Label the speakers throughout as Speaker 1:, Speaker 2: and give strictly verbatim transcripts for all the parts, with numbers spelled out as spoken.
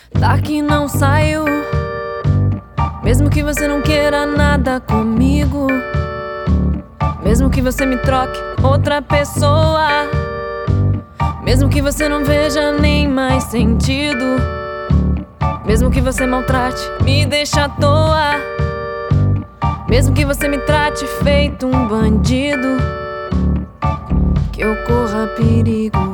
Speaker 1: Daqui não saio, mesmo que você não queira nada comigo, mesmo que você me troque outra pessoa, mesmo que você não veja nem mais sentido, mesmo que você maltrate, me deixe à toa, mesmo que você me trate feito um bandido, que eu corra perigo.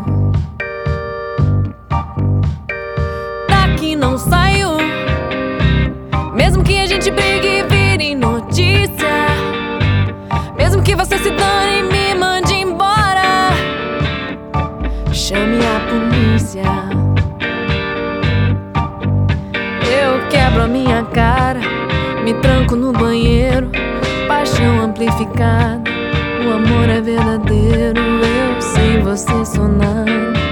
Speaker 1: Daqui não saio, mesmo que a gente brigue e vire notícia, mesmo que você se dane e me mande embora, chame a polícia. Eu quebro a minha cara, me tranco no banheiro, paixão amplificada, o amor é verdadeiro. Eu sem você sou nada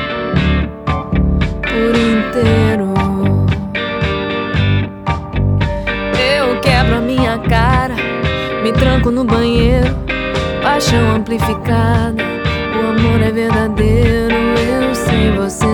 Speaker 1: por inteiro. Eu quebro a minha cara, me tranco no banheiro, paixão amplificada, o amor é verdadeiro. Eu sem você